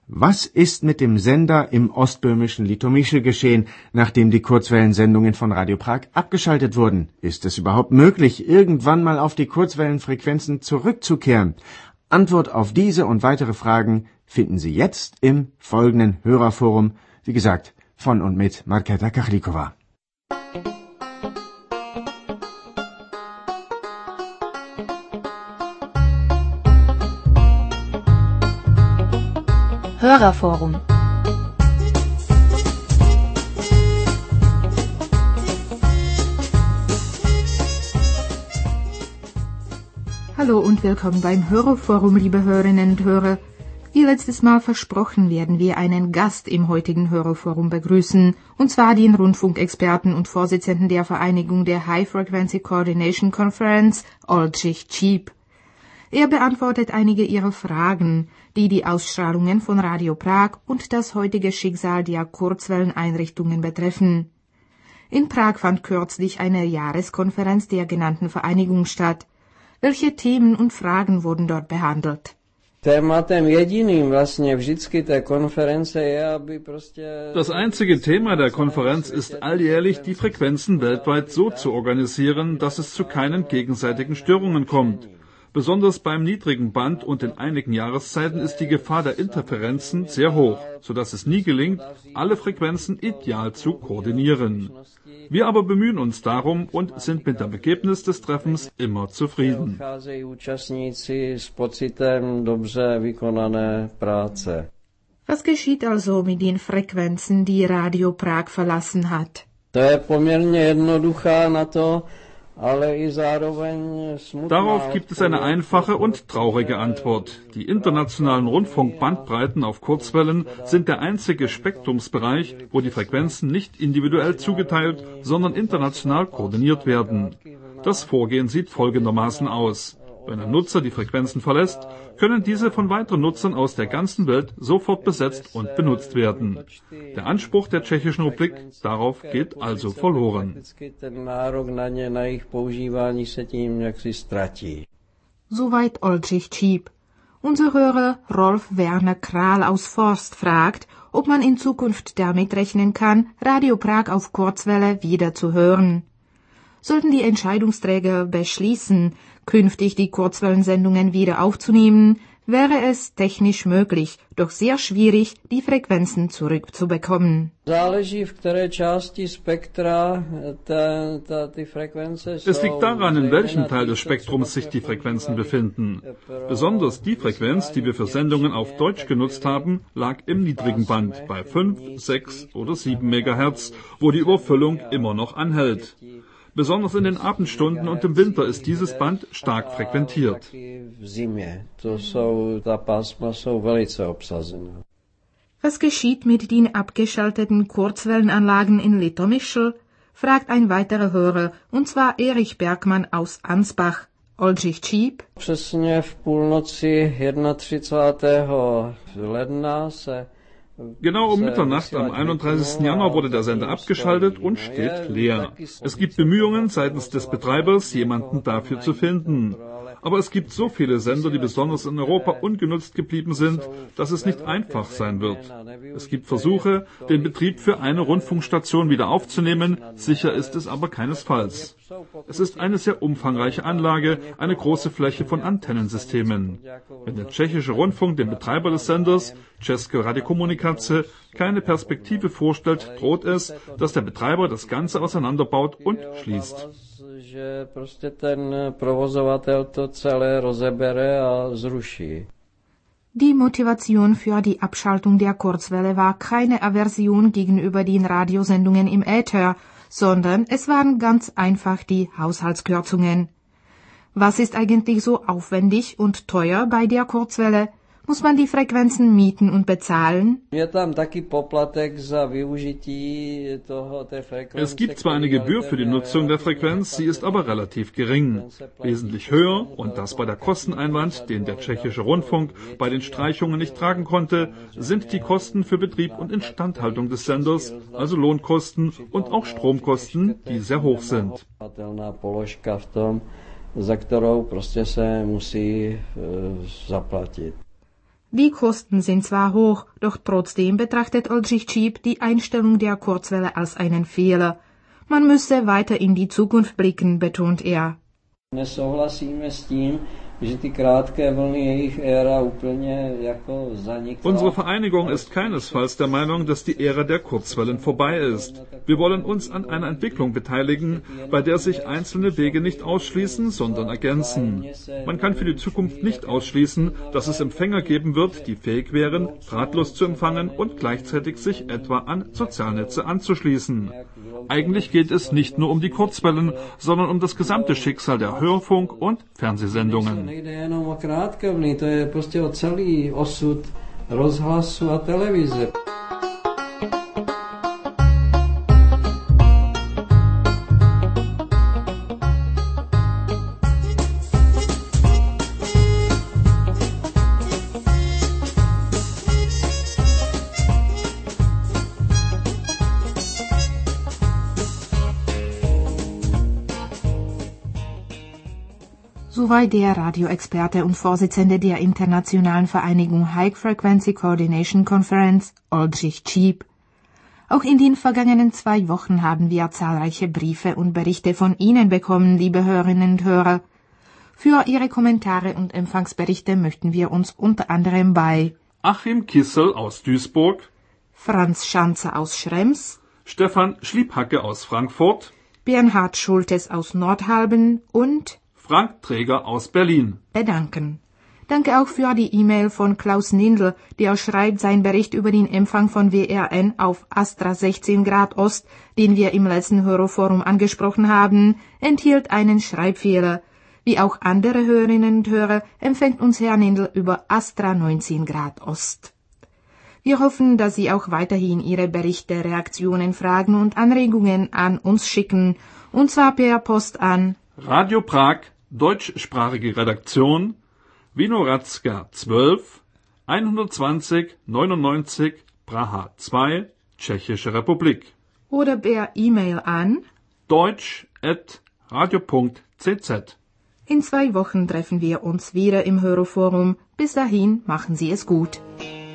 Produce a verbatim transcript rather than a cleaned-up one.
Was ist mit dem Sender im ostböhmischen Litomyšl geschehen, nachdem die Kurzwellensendungen von Radio Prag abgeschaltet wurden? Ist es überhaupt möglich, irgendwann mal auf die Kurzwellenfrequenzen zurückzukehren? Antwort auf diese und weitere Fragen finden Sie jetzt im folgenden Hörerforum, wie gesagt, von und mit Markéta Kachlíková. Hörerforum. Hallo und willkommen beim Hörerforum, liebe Hörerinnen und Hörer. Wie letztes Mal versprochen, werden wir einen Gast im heutigen Hörerforum begrüßen, und zwar den Rundfunkexperten und Vorsitzenden der Vereinigung der High Frequency Coordination Conference, Oldřich Číp. Er beantwortet einige Ihrer Fragen, die die Ausstrahlungen von Radio Prag und das heutige Schicksal der Kurzwelleneinrichtungen betreffen. In Prag fand kürzlich eine Jahreskonferenz der genannten Vereinigung statt. Welche Themen und Fragen wurden dort behandelt? Das einzige Thema der Konferenz ist alljährlich, die Frequenzen weltweit so zu organisieren, dass es zu keinen gegenseitigen Störungen kommt. Besonders beim niedrigen Band und in einigen Jahreszeiten ist die Gefahr der Interferenzen sehr hoch, sodass es nie gelingt, alle Frequenzen ideal zu koordinieren. Wir aber bemühen uns darum und sind mit dem Ergebnis des Treffens immer zufrieden. Was geschieht also mit den Frequenzen, die Radio Prag verlassen hat? Darauf gibt es eine einfache und traurige Antwort. Die internationalen Rundfunkbandbreiten auf Kurzwellen sind der einzige Spektrumsbereich, wo die Frequenzen nicht individuell zugeteilt, sondern international koordiniert werden. Das Vorgehen sieht folgendermaßen aus. Wenn ein Nutzer die Frequenzen verlässt, können diese von weiteren Nutzern aus der ganzen Welt sofort besetzt und benutzt werden. Der Anspruch der Tschechischen Republik darauf geht also verloren. Soweit Oldřich Číp. Unser Hörer Rolf Werner Kral aus Forst fragt, ob man in Zukunft damit rechnen kann, Radio Prag auf Kurzwelle wieder zu hören. Sollten die Entscheidungsträger beschließen, künftig die Kurzwellensendungen wieder aufzunehmen, wäre es technisch möglich, doch sehr schwierig, die Frequenzen zurückzubekommen. Es liegt daran, in welchem Teil des Spektrums sich die Frequenzen befinden. Besonders die Frequenz, die wir für Sendungen auf Deutsch genutzt haben, lag im niedrigen Band bei fünf, sechs oder sieben Megahertz, wo die Überfüllung immer noch anhält. Besonders in den Abendstunden und im Winter ist dieses Band stark frequentiert. Was geschieht mit den abgeschalteten Kurzwellenanlagen in Litomyšl? Fragt ein weiterer Hörer, und zwar Erich Bergmann aus Ansbach. Oldřich Číp. Přesně v půlnoci třicátého prvního ledna se Genau um Mitternacht am einunddreißigsten Januar wurde der Sender abgeschaltet und steht leer. Es gibt Bemühungen seitens des Betreibers, jemanden dafür zu finden. Aber es gibt so viele Sender, die besonders in Europa ungenutzt geblieben sind, dass es nicht einfach sein wird. Es gibt Versuche, den Betrieb für eine Rundfunkstation wieder aufzunehmen, sicher ist es aber keinesfalls. Es ist eine sehr umfangreiche Anlage, eine große Fläche von Antennensystemen. Wenn der tschechische Rundfunk dem Betreiber des Senders, České radiokomunikace, keine Perspektive vorstellt, droht es, dass der Betreiber das Ganze auseinanderbaut und schließt. Die Motivation für die Abschaltung der Kurzwelle war keine Aversion gegenüber den Radiosendungen im Äther, sondern es waren ganz einfach die Haushaltskürzungen. Was ist eigentlich so aufwendig und teuer bei der Kurzwelle? Muss man die Frequenzen mieten und bezahlen? Es gibt zwar eine Gebühr für die Nutzung der Frequenz, sie ist aber relativ gering. Wesentlich höher, und das bei der Kosteneinwand, den der tschechische Rundfunk bei den Streichungen nicht tragen konnte, sind die Kosten für Betrieb und Instandhaltung des Senders, also Lohnkosten und auch Stromkosten, die sehr hoch sind. Za kterou prostě se musí zaplatit. Die Kosten sind zwar hoch, doch trotzdem betrachtet Oldřich Číp die Einstellung der Kurzwelle als einen Fehler. Man müsse weiter in die Zukunft blicken, betont er. Nesouhlasíme s tím, že ty krátké vlny jejich éra úplně jako zanikla. Unsere Vereinigung ist keinesfalls der Meinung, dass die Ära der Kurzwellen vorbei ist. Wir wollen uns an einer Entwicklung beteiligen, bei der sich einzelne Wege nicht ausschließen, sondern ergänzen. Man kann für die Zukunft nicht ausschließen, dass es Empfänger geben wird, die fähig wären, drahtlos zu empfangen und gleichzeitig sich etwa an Sozialnetze anzuschließen. Eigentlich geht es nicht nur um die Kurzwellen, sondern um das gesamte Schicksal der Hörfunk- und Fernsehsendungen. Nejde jenom o krátké vlny, to je prostě o celý osud rozhlasu a televize. Soweit der Radioexperte und Vorsitzende der Internationalen Vereinigung High Frequency Coordination Conference, Oldřich Číp. Auch in den vergangenen zwei Wochen haben wir zahlreiche Briefe und Berichte von Ihnen bekommen, liebe Hörerinnen und Hörer. Für Ihre Kommentare und Empfangsberichte möchten wir uns unter anderem bei Achim Kissel aus Duisburg, Franz Schanzer aus Schrems, Stefan Schliebhacke aus Frankfurt, Bernhard Schultes aus Nordhalben und Frank Träger aus Berlin bedanken. Danke auch für die E-Mail von Klaus Nindl, der schreibt, sein Bericht über den Empfang von W R N auf Astra sechzehn Grad Ost, den wir im letzten Hörerforum angesprochen haben, enthielt einen Schreibfehler. Wie auch andere Hörerinnen und Hörer empfängt uns Herr Nindl über Astra neunzehn Grad Ost. Wir hoffen, dass Sie auch weiterhin Ihre Berichte, Reaktionen, Fragen und Anregungen an uns schicken, und zwar per Post an Radio Prag, deutschsprachige Redaktion, Vinohradska zwölf, hundertzwanzig neunundneunzig, Praha zwei, Tschechische Republik. oder per E-Mail an deutsch at radio punkt c z. In zwei Wochen treffen wir uns wieder im Hörerforum. Bis dahin machen Sie es gut.